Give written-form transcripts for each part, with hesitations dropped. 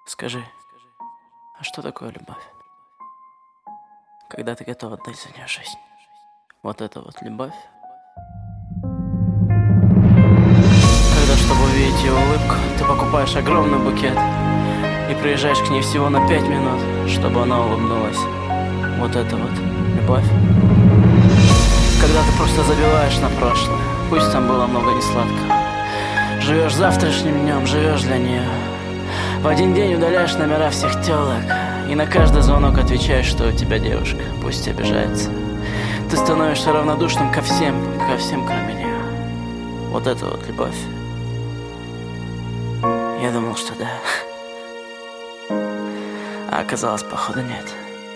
Скажи, а что такое любовь? Когда ты готов отдать за нее жизнь. Вот это вот любовь. Когда, чтобы увидеть ее улыбку, ты покупаешь огромный букет и приезжаешь к ней всего на 5 минут, чтобы она улыбнулась. Вот это вот любовь. Когда ты просто забиваешь на прошлое, пусть там было много несладкого. Живешь завтрашним днем, живешь для нее. В один день удаляешь номера всех телок и на каждый звонок отвечаешь, что у тебя девушка, пусть обижается. Ты становишься равнодушным ко всем, кроме нее. Вот это вот любовь. Я думал, что да, а оказалось, походу, нет.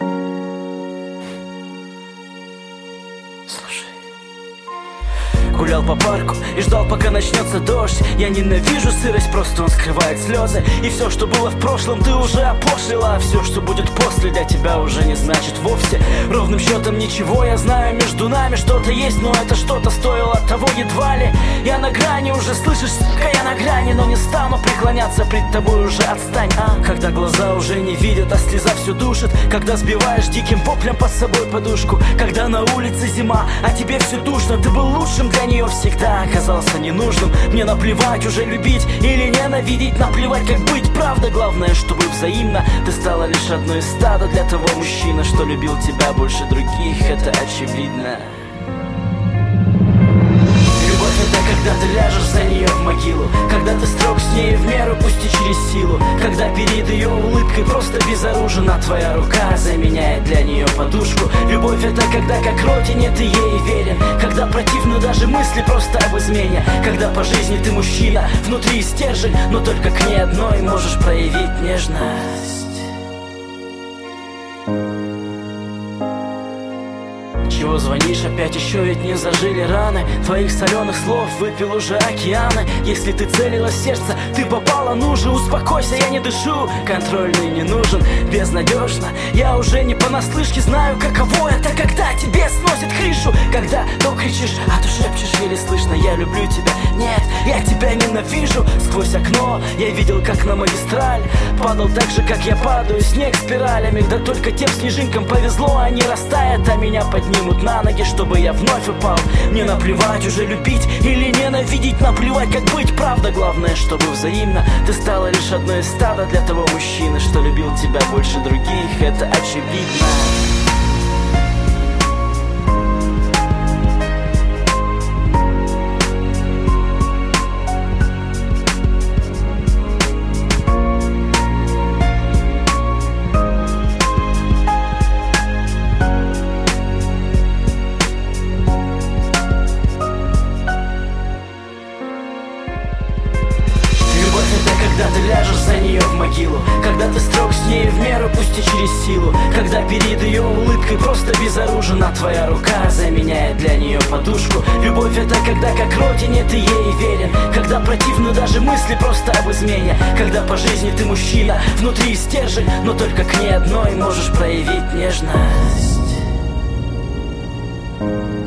Слушай. Гулял по парку и ждал, пока начнется дождь. Я ненавижу сырость, просто он скрывает слезы. И все, что было в прошлом, ты уже опошлила. А все, что будет после, для тебя уже не значит вовсе. Ровным счетом ничего, я знаю, между нами что-то есть, но это что-то стоило того едва ли. Я на грани уже, слышишь, сука, я на грани, но не стану преклоняться пред тобой, уже отстань, а? Когда глаза уже не видят, а слеза все душит. Когда сбиваешь диким воплем под собой подушку. Когда на улице зима, а тебе все душно. Ты был лучшим для нее всегда, оказался ненужным. Мне наплевать уже любить или ненавидеть, наплевать как быть, правда, главное, чтобы взаимно. Ты стала лишь одной из стада для того мужчины, что любил тебя больше других, это очевидно. Когда ты ляжешь за нее в могилу, когда ты строг с ней в меру, пусть и через силу. Когда перед ее улыбкой просто безоружна твоя рука заменяет для нее подушку. Любовь это когда как родине ты ей верен. Когда противны даже мысли просто об измене. Когда по жизни ты мужчина, внутри стержень, но только к ней одной можешь проявить нежность. Чего звонишь опять, еще ведь не зажили раны. Твоих соленых слов выпил уже океаны. Если ты целилась в сердце, ты попала, ну же, успокойся, я не дышу. Контрольный не нужен, безнадежно. Я уже не понаслышке знаю, каково это, когда тебе сносит крышу. Когда то кричишь, а то шепчешь еле слышно: я люблю тебя, нет, я тебя ненавижу. Сквозь окно я видел, как на магистраль падал так же, как я падаю, снег спиралями. Да только тем снежинкам повезло, они растают, а меня поднимут на ноги, чтобы я вновь упал. Мне наплевать уже любить или ненавидеть, наплевать как быть, правда, главное, чтобы взаимно. Ты стала лишь одной из стада для того мужчины, что любил тебя больше других, это очевидно. Когда ты ляжешь за нее в могилу, когда ты строг с ней в меру, пусть и через силу. Когда перед ее улыбкой просто безоружна твоя рука заменяет для нее подушку. Любовь это когда как родине ты ей верен. Когда противны даже мысли просто об измене. Когда по жизни ты мужчина, внутри стержень, но только к ней одной можешь проявить нежность.